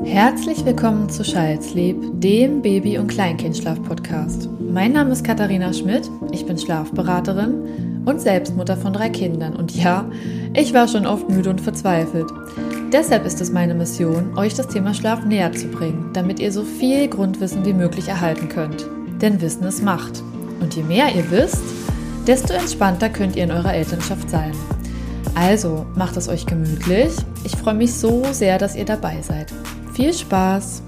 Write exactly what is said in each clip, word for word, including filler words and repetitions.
Herzlich willkommen zu Scheidsleb, dem Baby- und Kleinkindschlaf-Podcast. Mein Name ist Katharina Schmidt, ich bin Schlafberaterin und Selbstmutter von drei Kindern. Und ja, ich war schon oft müde und verzweifelt. Deshalb ist es meine Mission, euch das Thema Schlaf näher zu bringen, damit ihr so viel Grundwissen wie möglich erhalten könnt. Denn Wissen ist Macht. Und je mehr ihr wisst, desto entspannter könnt ihr in eurer Elternschaft sein. Also, macht es euch gemütlich. Ich freue mich so sehr, dass ihr dabei seid. Viel Spaß!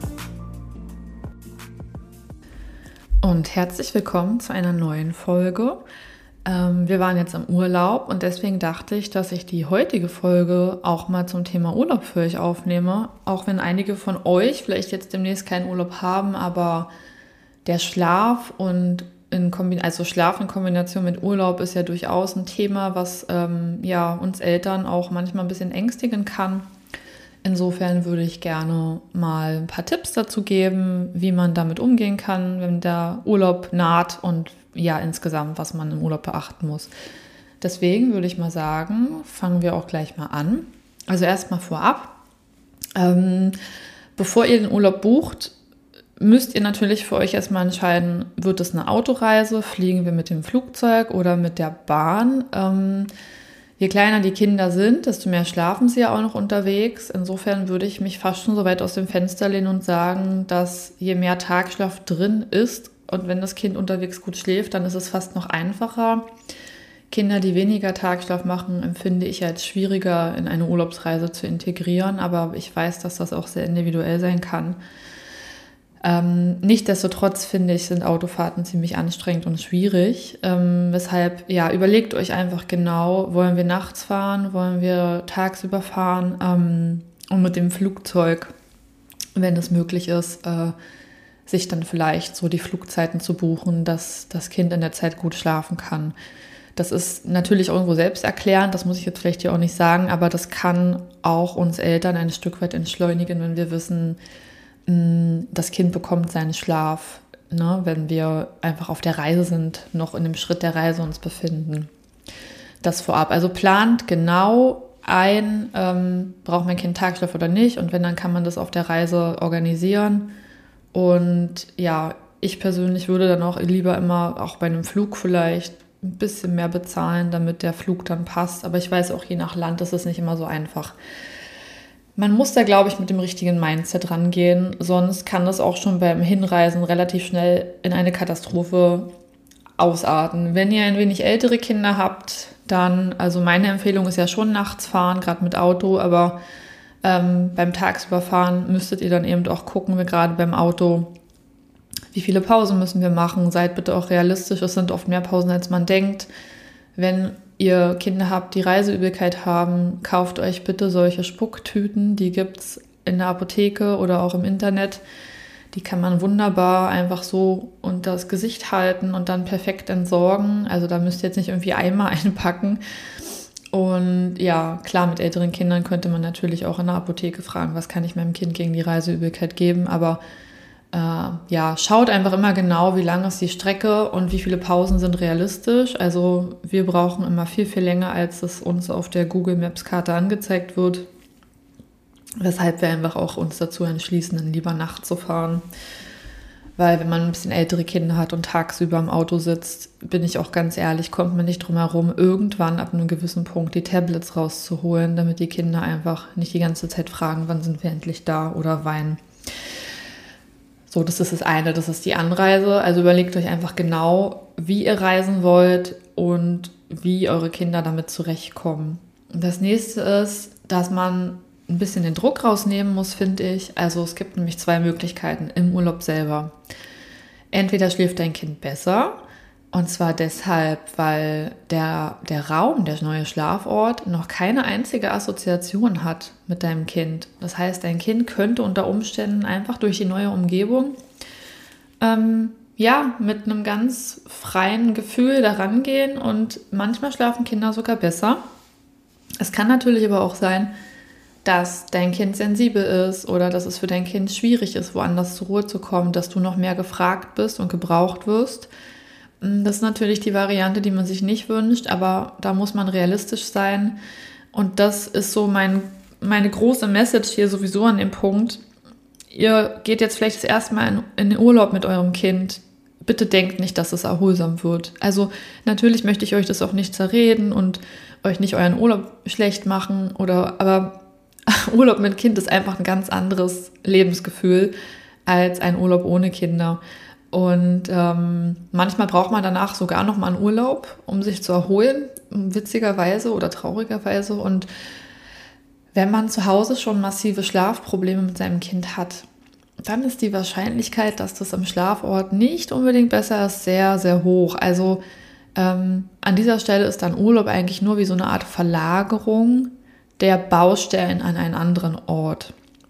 Und herzlich willkommen zu einer neuen Folge. Ähm, wir waren jetzt im Urlaub und deswegen dachte ich, dass ich die heutige Folge auch mal zum Thema Urlaub für euch aufnehme. Auch wenn einige von euch vielleicht jetzt demnächst keinen Urlaub haben, aber der Schlaf und in Kombin- also Schlaf in Kombination mit Urlaub ist ja durchaus ein Thema, was ähm, ja, uns Eltern auch manchmal ein bisschen ängstigen kann. Insofern würde ich gerne mal ein paar Tipps dazu geben, wie man damit umgehen kann, wenn der Urlaub naht und ja insgesamt, was man im Urlaub beachten muss. Deswegen würde ich mal sagen, fangen wir auch gleich mal an. Also erstmal vorab, ähm, bevor ihr den Urlaub bucht, müsst ihr natürlich für euch erstmal entscheiden, wird es eine Autoreise, fliegen wir mit dem Flugzeug oder mit der Bahn. Ähm, je kleiner die Kinder sind, desto mehr schlafen sie ja auch noch unterwegs. Insofern würde ich mich fast schon so weit aus dem Fenster lehnen und sagen, dass je mehr Tagschlaf drin ist und wenn das Kind unterwegs gut schläft, dann ist es fast noch einfacher. Kinder, die weniger Tagschlaf machen, empfinde ich als schwieriger in eine Urlaubsreise zu integrieren, aber ich weiß, dass das auch sehr individuell sein kann. Ähm, nichtsdestotrotz finde ich, sind Autofahrten ziemlich anstrengend und schwierig. Ähm, weshalb, ja, überlegt euch einfach genau, wollen wir nachts fahren, wollen wir tagsüber fahren ähm, und mit dem Flugzeug, wenn es möglich ist, äh, sich dann vielleicht so die Flugzeiten zu buchen, dass das Kind in der Zeit gut schlafen kann. Das ist natürlich irgendwo selbsterklärend, das muss ich jetzt vielleicht hier auch nicht sagen, aber das kann auch uns Eltern ein Stück weit entschleunigen, wenn wir wissen, das Kind bekommt seinen Schlaf, ne, wenn wir einfach auf der Reise sind, noch in dem Schritt der Reise uns befinden. Das vorab. Also plant genau ein, ähm, braucht mein Kind Tagschlaf oder nicht, und wenn, dann kann man das auf der Reise organisieren. Und ja, ich persönlich würde dann auch lieber immer auch bei einem Flug vielleicht ein bisschen mehr bezahlen, damit der Flug dann passt. Aber ich weiß auch, je nach Land ist es nicht immer so einfach. Man muss da, glaube ich, mit dem richtigen Mindset rangehen, sonst kann das auch schon beim Hinreisen relativ schnell in eine Katastrophe ausarten. Wenn ihr ein wenig ältere Kinder habt, dann, also meine Empfehlung ist ja schon nachts fahren, gerade mit Auto, aber ähm, beim Tagsüberfahren müsstet ihr dann eben auch gucken, wir gerade beim Auto, wie viele Pausen müssen wir machen, seid bitte auch realistisch, es sind oft mehr Pausen, als man denkt. Wenn ihr Kinder habt, die Reiseübelkeit haben, kauft euch bitte solche Spucktüten. Die gibt es in der Apotheke oder auch im Internet. Die kann man wunderbar einfach so unter das Gesicht halten und dann perfekt entsorgen. Also da müsst ihr jetzt nicht irgendwie Eimer einpacken. Und ja, klar, mit älteren Kindern könnte man natürlich auch in der Apotheke fragen, was kann ich meinem Kind gegen die Reiseübelkeit geben. Aber Äh, ja, schaut einfach immer genau, wie lang ist die Strecke und wie viele Pausen sind realistisch. Also wir brauchen immer viel, viel länger, als es uns auf der Google Maps Karte angezeigt wird. Weshalb wir einfach auch uns dazu entschließen, dann lieber nachts zu fahren. Weil wenn man ein bisschen ältere Kinder hat und tagsüber im Auto sitzt, bin ich auch ganz ehrlich, kommt man nicht drum herum, irgendwann ab einem gewissen Punkt die Tablets rauszuholen, damit die Kinder einfach nicht die ganze Zeit fragen, wann sind wir endlich da, oder weinen. So, das ist das eine, das ist die Anreise. Also überlegt euch einfach genau, wie ihr reisen wollt und wie eure Kinder damit zurechtkommen. Das nächste ist, dass man ein bisschen den Druck rausnehmen muss, finde ich. Also es gibt nämlich zwei Möglichkeiten im Urlaub selber. Entweder schläft dein Kind besser, und zwar deshalb, weil der, der Raum, der neue Schlafort, noch keine einzige Assoziation hat mit deinem Kind. Das heißt, dein Kind könnte unter Umständen einfach durch die neue Umgebung ähm, ja, mit einem ganz freien Gefühl daran gehen, und manchmal schlafen Kinder sogar besser. Es kann natürlich aber auch sein, dass dein Kind sensibel ist oder dass es für dein Kind schwierig ist, woanders zur Ruhe zu kommen, dass du noch mehr gefragt bist und gebraucht wirst. Das ist natürlich die Variante, die man sich nicht wünscht, aber da muss man realistisch sein. Und das ist so mein, meine große Message hier sowieso an dem Punkt. ihr geht jetzt vielleicht das erste Mal in, in den Urlaub mit eurem Kind, bitte denkt nicht, dass es erholsam wird. Also natürlich möchte ich euch das auch nicht zerreden und euch nicht euren Urlaub schlecht machen, oder, aber Urlaub mit Kind ist einfach ein ganz anderes Lebensgefühl als ein Urlaub ohne Kinder. Und ähm, manchmal braucht man danach sogar noch mal einen Urlaub, um sich zu erholen, witzigerweise oder traurigerweise. Und wenn man zu Hause schon massive Schlafprobleme mit seinem Kind hat, dann ist die Wahrscheinlichkeit, dass das am Schlafort nicht unbedingt besser ist, sehr, sehr hoch. Also ähm, an dieser Stelle ist dann Urlaub eigentlich nur wie so eine Art Verlagerung der Baustellen an einen anderen Ort.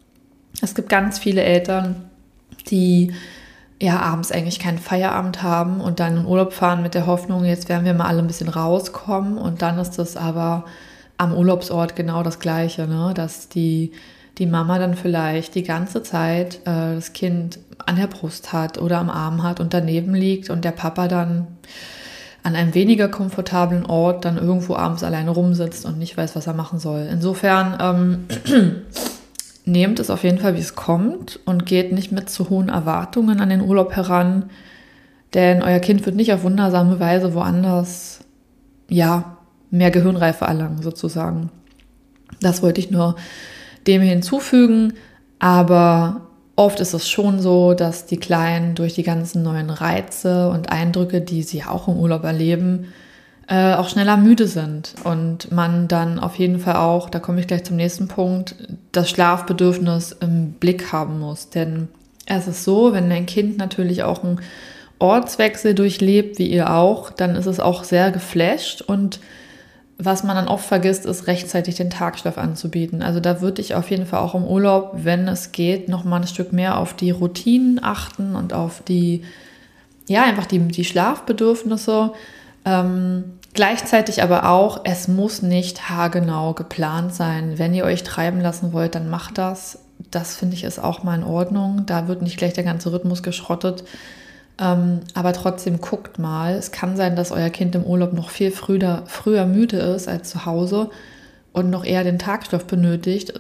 Es gibt ganz viele Eltern, die ja abends eigentlich keinen Feierabend haben und dann in Urlaub fahren mit der Hoffnung, jetzt werden wir mal alle ein bisschen rauskommen, und dann ist das aber am Urlaubsort genau das Gleiche, ne? Dass die, die Mama dann vielleicht die ganze Zeit äh, das Kind an der Brust hat oder am Arm hat und daneben liegt und der Papa dann an einem weniger komfortablen Ort dann irgendwo abends alleine rumsitzt und nicht weiß, was er machen soll. Insofern ähm, nehmt es auf jeden Fall, wie es kommt, und geht nicht mit zu hohen Erwartungen an den Urlaub heran, denn euer Kind wird nicht auf wundersame Weise woanders, ja, mehr Gehirnreife erlangen sozusagen. Das wollte ich nur dem hinzufügen, aber oft ist es schon so, dass die Kleinen durch die ganzen neuen Reize und Eindrücke, die sie auch im Urlaub erleben, äh, auch schneller müde sind und man dann auf jeden Fall auch, da komme ich gleich zum nächsten Punkt, das Schlafbedürfnis im Blick haben muss. Denn es ist so, wenn dein Kind natürlich auch einen Ortswechsel durchlebt, wie ihr auch, dann ist es auch sehr geflasht, und was man dann oft vergisst, ist rechtzeitig den Tagschlaf anzubieten. Also da würde ich auf jeden Fall auch im Urlaub, wenn es geht, noch mal ein Stück mehr auf die Routinen achten und auf die, ja, einfach die, die Schlafbedürfnisse. Ähm, gleichzeitig aber auch, es muss nicht haargenau geplant sein. Wenn ihr euch treiben lassen wollt, dann macht das. Das finde ich ist auch mal in Ordnung. Da wird nicht gleich der ganze Rhythmus geschrottet. Ähm, aber trotzdem guckt mal. Es kann sein, dass euer Kind im Urlaub noch viel früher, früher müde ist als zu Hause und noch eher den Tagschlaf benötigt.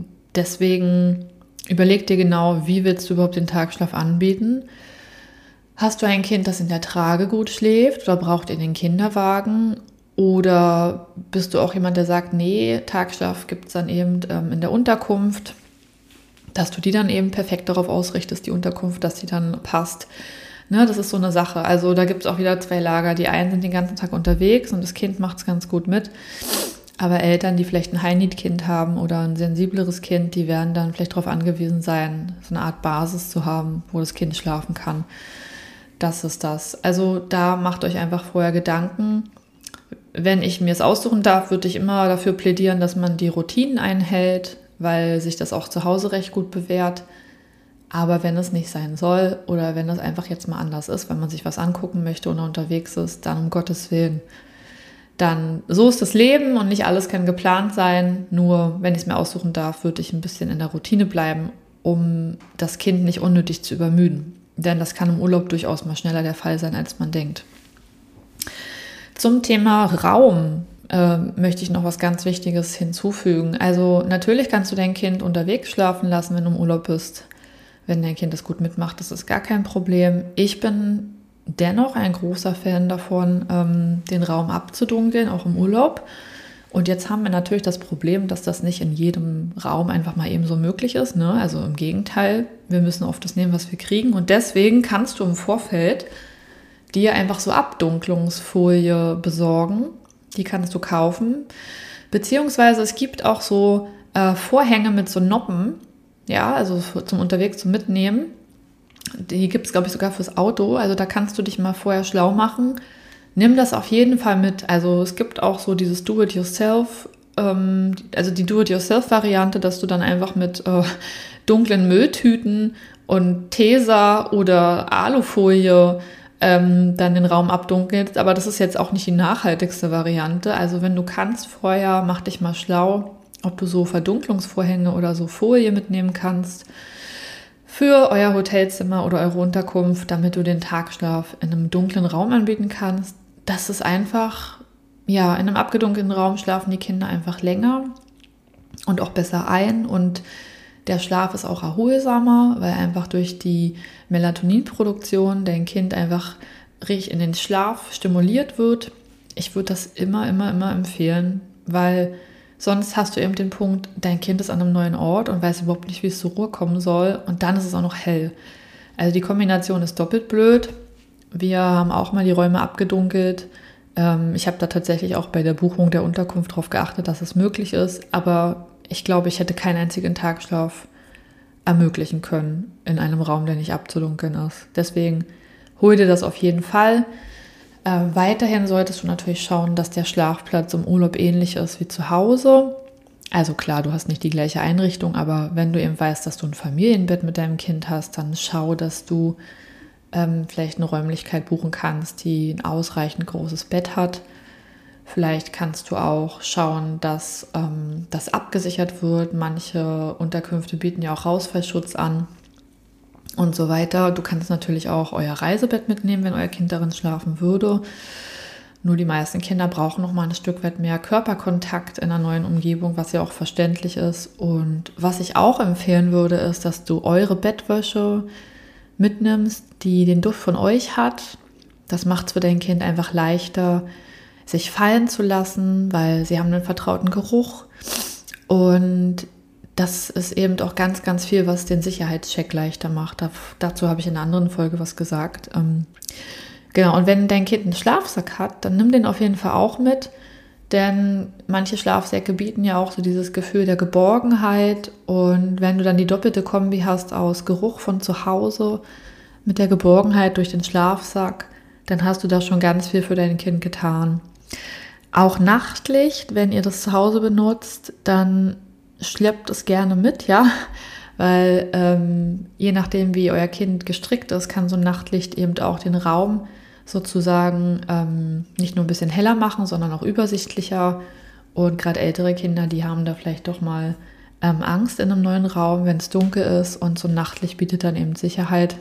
Deswegen überleg dir genau, wie willst du überhaupt den Tagschlaf anbieten? Hast du ein Kind, das in der Trage gut schläft, oder braucht ihr den Kinderwagen? Oder bist du auch jemand, der sagt, nee, Tagschlaf gibt es dann eben ähm, in der Unterkunft, dass du die dann eben perfekt darauf ausrichtest, die Unterkunft, dass die dann passt. Ne, das ist so eine Sache. Also da gibt es auch wieder zwei Lager. Die einen sind den ganzen Tag unterwegs und das Kind macht es ganz gut mit. Aber Eltern, die vielleicht ein High-Need-Kind haben oder ein sensibleres Kind, die werden dann vielleicht darauf angewiesen sein, so eine Art Basis zu haben, wo das Kind schlafen kann. Das ist das. Also da macht euch einfach vorher Gedanken. Wenn ich mir es aussuchen darf, würde ich immer dafür plädieren, dass man die Routinen einhält, weil sich das auch zu Hause recht gut bewährt. Aber wenn es nicht sein soll oder wenn es einfach jetzt mal anders ist, wenn man sich was angucken möchte und unterwegs ist, dann um Gottes Willen. Dann, so ist das Leben und nicht alles kann geplant sein. Nur, wenn ich es mir aussuchen darf, würde ich ein bisschen in der Routine bleiben, um das Kind nicht unnötig zu übermüden. Denn das kann im Urlaub durchaus mal schneller der Fall sein, als man denkt. Zum Thema Raum äh, möchte ich noch was ganz Wichtiges hinzufügen. Also natürlich kannst du dein Kind unterwegs schlafen lassen, wenn du im Urlaub bist. Wenn dein Kind das gut mitmacht, das ist gar kein Problem. Ich bin dennoch ein großer Fan davon, ähm, den Raum abzudunkeln, auch im Urlaub. Und jetzt haben wir natürlich das Problem, dass das nicht in jedem Raum einfach mal eben so möglich ist, ne? Also im Gegenteil, wir müssen oft das nehmen, was wir kriegen. Und deswegen kannst du im Vorfeld dir einfach so Abdunklungsfolie besorgen. Die kannst du kaufen. Beziehungsweise es gibt auch so äh, Vorhänge mit so Noppen, ja, also zum Unterwegs zum Mitnehmen. Die gibt es, glaube ich, sogar fürs Auto. Also da kannst du dich mal vorher schlau machen. Nimm das auf jeden Fall mit. Also es gibt auch so dieses Do-it-yourself, ähm, also die Do-it-yourself-Variante, dass du dann einfach mit äh, dunklen Mülltüten und Tesa oder Alufolie ähm, dann den Raum abdunkelst. Aber das ist jetzt auch nicht die nachhaltigste Variante. Also wenn du kannst vorher, mach dich mal schlau, ob du so Verdunklungsvorhänge oder so Folie mitnehmen kannst für euer Hotelzimmer oder eure Unterkunft, damit du den Tagschlaf in einem dunklen Raum anbieten kannst. Das ist einfach, ja, in einem abgedunkelten Raum schlafen die Kinder einfach länger und auch besser ein und Der Schlaf ist auch erholsamer, weil einfach durch die Melatoninproduktion dein Kind einfach richtig in den Schlaf stimuliert wird. Ich würde das immer, immer, immer empfehlen, weil sonst hast du eben den Punkt, dein Kind ist an einem neuen Ort und weiß überhaupt nicht, wie es zur Ruhe kommen soll und dann ist es auch noch hell. Also die Kombination ist doppelt blöd. Wir haben auch mal die Räume abgedunkelt. Ähm, ich habe da tatsächlich auch bei der Buchung der Unterkunft darauf geachtet, dass es möglich ist, aber ich glaube, ich hätte keinen einzigen Tagschlaf ermöglichen können in einem Raum, der nicht abzudunkeln ist. Deswegen hol dir das auf jeden Fall. Äh, weiterhin solltest du natürlich schauen, dass der Schlafplatz im Urlaub ähnlich ist wie zu Hause. Also klar, du hast nicht die gleiche Einrichtung, aber wenn du eben weißt, dass du ein Familienbett mit deinem Kind hast, dann schau, dass du ähm, vielleicht eine Räumlichkeit buchen kannst, die ein ausreichend großes Bett hat. Vielleicht kannst du auch schauen, dass ähm, das abgesichert wird. Manche Unterkünfte bieten ja auch Hausfallschutz an und so weiter. Du kannst natürlich auch euer Reisebett mitnehmen, wenn euer Kind darin schlafen würde. Nur die meisten Kinder brauchen noch mal ein Stück weit mehr Körperkontakt in einer neuen Umgebung, was ja auch verständlich ist. Und was ich auch empfehlen würde, ist, dass du eure Bettwäsche mitnimmst, die den Duft von euch hat. Das macht es für dein Kind einfach leichter, sich fallen zu lassen, weil sie haben einen vertrauten Geruch. Und das ist eben auch ganz, ganz viel, was den Sicherheitscheck leichter macht. Da, dazu habe ich in einer anderen Folge was gesagt. Ähm, genau, und wenn dein Kind einen Schlafsack hat, dann nimm den auf jeden Fall auch mit, denn manche Schlafsäcke bieten ja auch so dieses Gefühl der Geborgenheit. Und wenn du dann die doppelte Kombi hast aus Geruch von zu Hause mit der Geborgenheit durch den Schlafsack, dann hast du da schon ganz viel für dein Kind getan. Auch Nachtlicht, wenn ihr das zu Hause benutzt, dann schleppt es gerne mit, ja, weil ähm, je nachdem, wie euer Kind gestrickt ist, kann so ein Nachtlicht eben auch den Raum sozusagen ähm, nicht nur ein bisschen heller machen, sondern auch übersichtlicher. Und gerade ältere Kinder, die haben da vielleicht doch mal ähm, Angst in einem neuen Raum, wenn es dunkel ist, und so ein Nachtlicht bietet dann eben Sicherheit.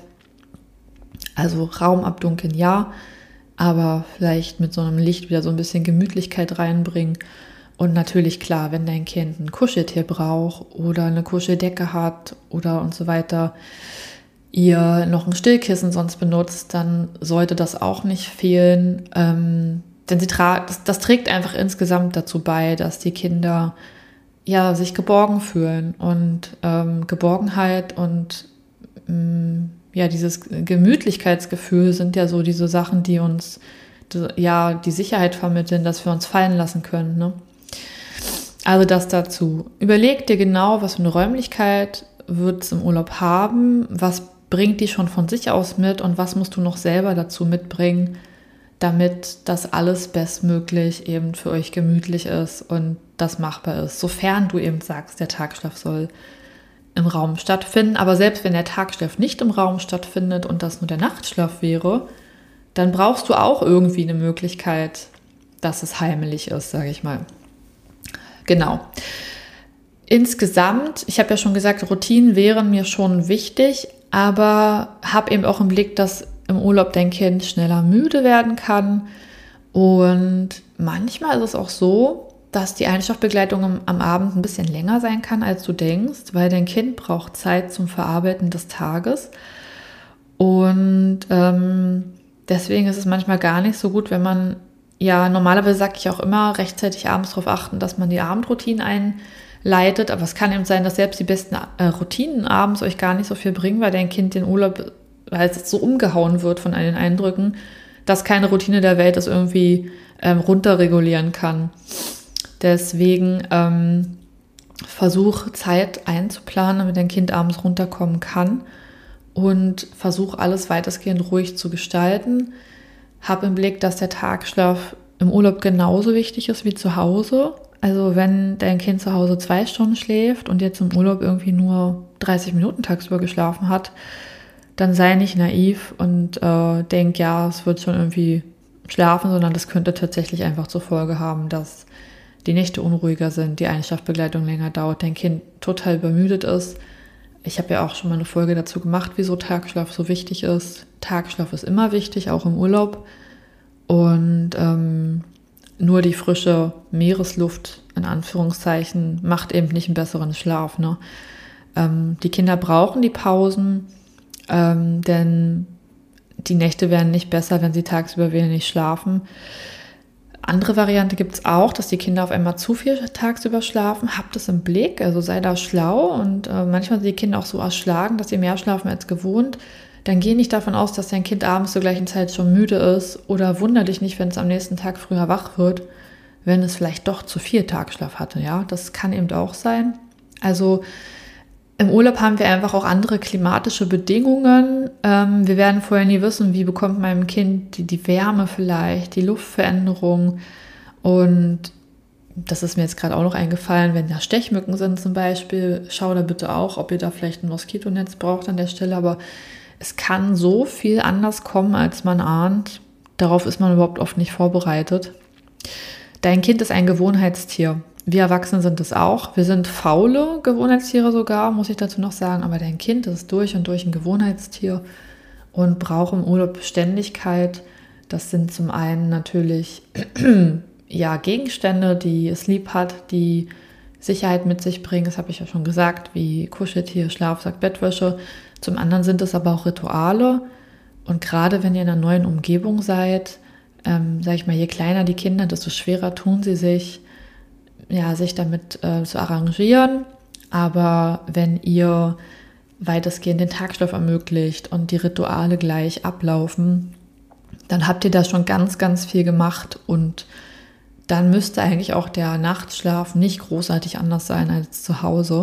Also Raum abdunkeln, ja, aber vielleicht mit so einem Licht wieder so ein bisschen Gemütlichkeit reinbringen. Und natürlich, klar, wenn dein Kind ein Kuscheltier braucht oder eine Kuscheldecke hat oder und so weiter, ihr noch ein Stillkissen sonst benutzt, dann sollte das auch nicht fehlen. Ähm, denn sie tra- das, das trägt einfach insgesamt dazu bei, dass die Kinder ja sich geborgen fühlen. Und ähm, Geborgenheit und ähm, ja, dieses Gemütlichkeitsgefühl sind ja so diese Sachen, die uns die, ja die Sicherheit vermitteln, dass wir uns fallen lassen können, ne? Also das dazu. Überleg dir genau, was für eine Räumlichkeit wird es im Urlaub haben, was bringt die schon von sich aus mit und was musst du noch selber dazu mitbringen, damit das alles bestmöglich eben für euch gemütlich ist und das machbar ist, sofern du eben sagst, der Tagschlaf soll im Raum stattfinden. Aber selbst wenn der Tagschlaf nicht im Raum stattfindet und das nur der Nachtschlaf wäre, dann brauchst du auch irgendwie eine Möglichkeit, dass es heimelig ist, sage ich mal. Genau. Insgesamt, ich habe ja schon gesagt, Routinen wären mir schon wichtig, aber habe eben auch im Blick, dass im Urlaub dein Kind schneller müde werden kann. Und manchmal ist es auch so, dass die Einschlafbegleitung am, am Abend ein bisschen länger sein kann, als du denkst, weil dein Kind braucht Zeit zum Verarbeiten des Tages. Und ähm, deswegen ist es manchmal gar nicht so gut, wenn man, ja, normalerweise sage ich auch immer, rechtzeitig abends darauf achten, dass man die Abendroutinen einleitet. Aber es kann eben sein, dass selbst die besten äh, Routinen abends euch gar nicht so viel bringen, weil dein Kind den Urlaub, weil es so umgehauen wird von all den Eindrücken, dass keine Routine der Welt es irgendwie ähm, runterregulieren kann. Deswegen ähm, versuch Zeit einzuplanen, damit dein Kind abends runterkommen kann und versuch alles weitestgehend ruhig zu gestalten. Hab im Blick, dass der Tagschlaf im Urlaub genauso wichtig ist wie zu Hause. Also wenn dein Kind zu Hause zwei Stunden schläft und jetzt im Urlaub irgendwie nur dreißig Minuten tagsüber geschlafen hat, dann sei nicht naiv und äh, denk, ja, es wird schon irgendwie schlafen, sondern das könnte tatsächlich einfach zur Folge haben, dass die Nächte unruhiger sind, die Einschlafbegleitung länger dauert, dein Kind total übermüdet ist. Ich habe ja auch schon mal eine Folge dazu gemacht, wieso Tagschlaf so wichtig ist. Tagschlaf ist immer wichtig, auch im Urlaub. Und ähm, nur die frische Meeresluft, in Anführungszeichen, macht eben nicht einen besseren Schlaf, ne? Ähm, die Kinder brauchen die Pausen, ähm, denn die Nächte werden nicht besser, wenn sie tagsüber wenig schlafen. Andere Variante gibt es auch, dass die Kinder auf einmal zu viel tagsüber schlafen. Habt es im Blick, also sei da schlau. Und äh, manchmal sind die Kinder auch so erschlagen, dass sie mehr schlafen als gewohnt. Dann geh nicht davon aus, dass dein Kind abends zur gleichen Zeit schon müde ist. Oder wunder dich nicht, wenn es am nächsten Tag früher wach wird, wenn es vielleicht doch zu viel Tagschlaf hatte. Ja, das kann eben auch sein. Also im Urlaub haben wir einfach auch andere klimatische Bedingungen. Ähm, wir werden vorher nie wissen, wie bekommt mein Kind die, die Wärme vielleicht, die Luftveränderung. Und das ist mir jetzt gerade auch noch eingefallen, wenn da Stechmücken sind zum Beispiel, schau da bitte auch, ob ihr da vielleicht ein Moskitonetz braucht an der Stelle. Aber es kann so viel anders kommen, als man ahnt. Darauf ist man überhaupt oft nicht vorbereitet. Dein Kind ist ein Gewohnheitstier. Wir Erwachsene sind es auch. Wir sind faule Gewohnheitstiere sogar, muss ich dazu noch sagen. Aber dein Kind ist durch und durch ein Gewohnheitstier und braucht im Urlaub Beständigkeit. Das sind zum einen natürlich ja, Gegenstände, die es lieb hat, die Sicherheit mit sich bringen. Das habe ich ja schon gesagt, wie Kuscheltier, Schlafsack, Bettwäsche. Zum anderen sind es aber auch Rituale. Und gerade wenn ihr in einer neuen Umgebung seid, ähm, sage ich mal, je kleiner die Kinder, desto schwerer tun sie sich, ja, sich damit äh, zu arrangieren. Aber wenn ihr weitestgehend den Tagschlaf ermöglicht und die Rituale gleich ablaufen, dann habt ihr da schon ganz, ganz viel gemacht und dann müsste eigentlich auch der Nachtschlaf nicht großartig anders sein als zu Hause.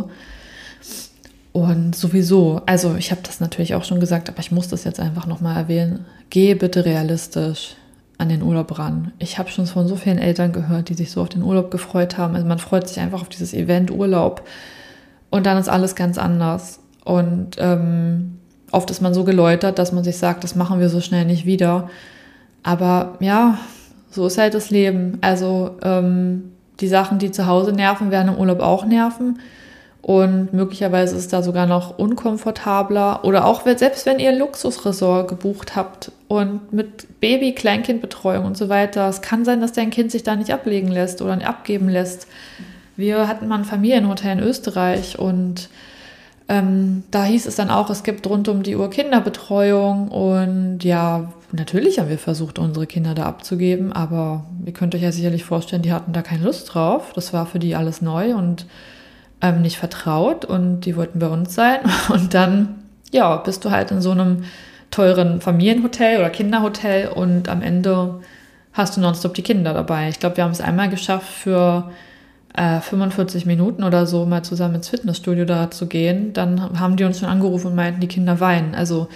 Und sowieso, also ich habe das natürlich auch schon gesagt, aber ich muss das jetzt einfach nochmal erwähnen, geh bitte realistisch an den Urlaub ran. Ich habe schon von so vielen Eltern gehört, die sich so auf den Urlaub gefreut haben. Also man freut sich einfach auf dieses Event Urlaub und dann ist alles ganz anders. Und ähm, oft ist man so geläutert, dass man sich sagt, das machen wir so schnell nicht wieder. Aber ja, so ist halt das Leben. Also ähm, die Sachen, die zu Hause nerven, werden im Urlaub auch nerven. Und möglicherweise ist es da sogar noch unkomfortabler. Oder auch selbst wenn ihr ein Luxusresort gebucht habt und mit Baby-, Kleinkindbetreuung und so weiter. Es kann sein, dass dein Kind sich da nicht ablegen lässt oder nicht abgeben lässt. Wir hatten mal ein Familienhotel in Österreich und ähm, da hieß es dann auch, es gibt rund um die Uhr Kinderbetreuung. Und ja, natürlich haben wir versucht, unsere Kinder da abzugeben. Aber ihr könnt euch ja sicherlich vorstellen, die hatten da keine Lust drauf. Das war für die alles neu und Ähm, nicht vertraut und die wollten bei uns sein und dann, ja, bist du halt in so einem teuren Familienhotel oder Kinderhotel und am Ende hast du nonstop die Kinder dabei. Ich glaube, wir haben es einmal geschafft, für äh, fünfundvierzig Minuten oder so mal zusammen ins Fitnessstudio da zu gehen. Dann haben die uns schon angerufen und meinten, die Kinder weinen. Also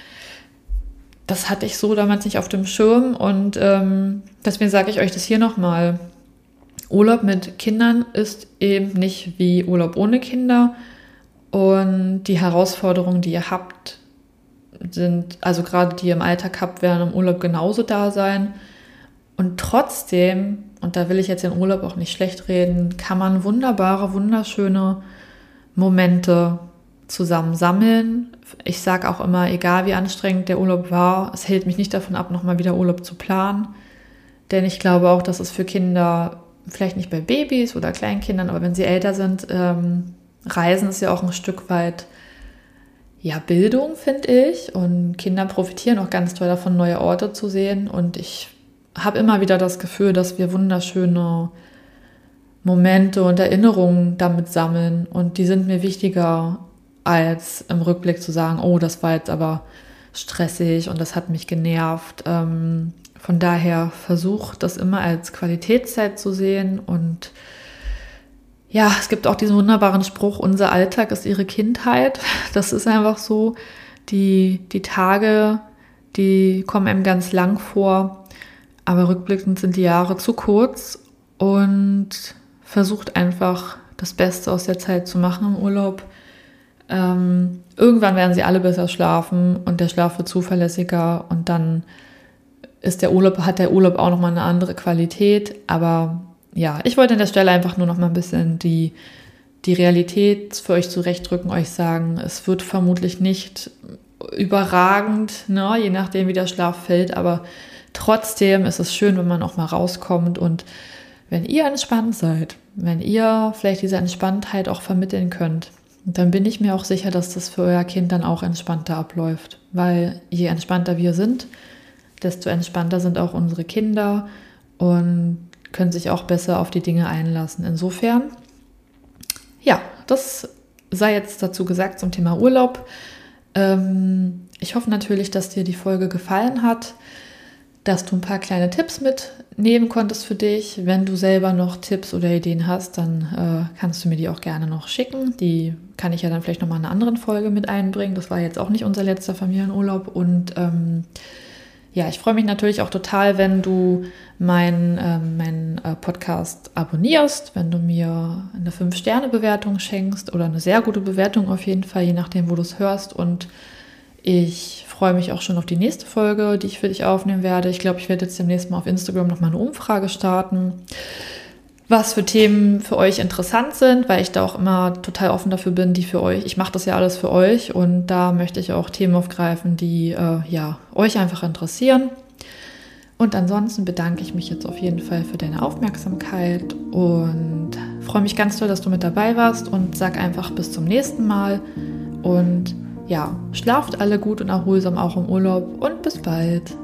das hatte ich so damals nicht auf dem Schirm und ähm, deswegen sage ich euch das hier nochmal. Urlaub mit Kindern ist eben nicht wie Urlaub ohne Kinder und die Herausforderungen, die ihr habt, sind, also gerade die ihr im Alltag habt, werden im Urlaub genauso da sein und trotzdem, und da will ich jetzt den Urlaub auch nicht schlecht reden, kann man wunderbare, wunderschöne Momente zusammen sammeln. Ich sage auch immer, egal wie anstrengend der Urlaub war, es hält mich nicht davon ab, nochmal wieder Urlaub zu planen, denn ich glaube auch, dass es für Kinder vielleicht nicht bei Babys oder Kleinkindern, aber wenn sie älter sind, ähm, Reisen ist ja auch ein Stück weit ja, Bildung, finde ich. Und Kinder profitieren auch ganz toll davon, neue Orte zu sehen. Und ich habe immer wieder das Gefühl, dass wir wunderschöne Momente und Erinnerungen damit sammeln. Und die sind mir wichtiger, als im Rückblick zu sagen, oh, das war jetzt aber stressig und das hat mich genervt. Ähm, Von daher versucht das immer als Qualitätszeit zu sehen und ja, es gibt auch diesen wunderbaren Spruch, unser Alltag ist ihre Kindheit. Das ist einfach so, die, die Tage, die kommen einem ganz lang vor, aber rückblickend sind die Jahre zu kurz und versucht einfach das Beste aus der Zeit zu machen im Urlaub. Ähm, irgendwann werden sie alle besser schlafen und der Schlaf wird zuverlässiger und dann ist der Urlaub, hat der Urlaub auch nochmal eine andere Qualität. Aber ja, ich wollte an der Stelle einfach nur noch mal ein bisschen die, die Realität für euch zurechtrücken, euch sagen, es wird vermutlich nicht überragend, ne, je nachdem wie der Schlaf fällt, aber trotzdem ist es schön, wenn man auch mal rauskommt und wenn ihr entspannt seid, wenn ihr vielleicht diese Entspanntheit auch vermitteln könnt, Und dann bin ich mir auch sicher, dass das für euer Kind dann auch entspannter abläuft. Weil je entspannter wir sind, desto entspannter sind auch unsere Kinder und können sich auch besser auf die Dinge einlassen. Insofern, ja, das sei jetzt dazu gesagt zum Thema Urlaub. Ähm, ich hoffe natürlich, dass dir die Folge gefallen hat, dass du ein paar kleine Tipps mitnehmen konntest für dich. Wenn du selber noch Tipps oder Ideen hast, dann äh, kannst du mir die auch gerne noch schicken. Die kann ich ja dann vielleicht nochmal in einer anderen Folge mit einbringen. Das war jetzt auch nicht unser letzter Familienurlaub. Und ähm, ja, ich freue mich natürlich auch total, wenn du meinen ähm, mein, äh, Podcast abonnierst, wenn du mir eine fünf Sterne Bewertung schenkst oder eine sehr gute Bewertung auf jeden Fall, je nachdem, wo du es hörst. Und ich freue mich auch schon auf die nächste Folge, die ich für dich aufnehmen werde. Ich glaube, ich werde jetzt demnächst mal auf Instagram nochmal eine Umfrage starten, was für Themen für euch interessant sind, weil ich da auch immer total offen dafür bin, die für euch, ich mache das ja alles für euch und da möchte ich auch Themen aufgreifen, die äh, ja, euch einfach interessieren. Und ansonsten bedanke ich mich jetzt auf jeden Fall für deine Aufmerksamkeit und freue mich ganz doll, dass du mit dabei warst und sag einfach bis zum nächsten Mal und ja, schlaft alle gut und erholsam auch im Urlaub und bis bald.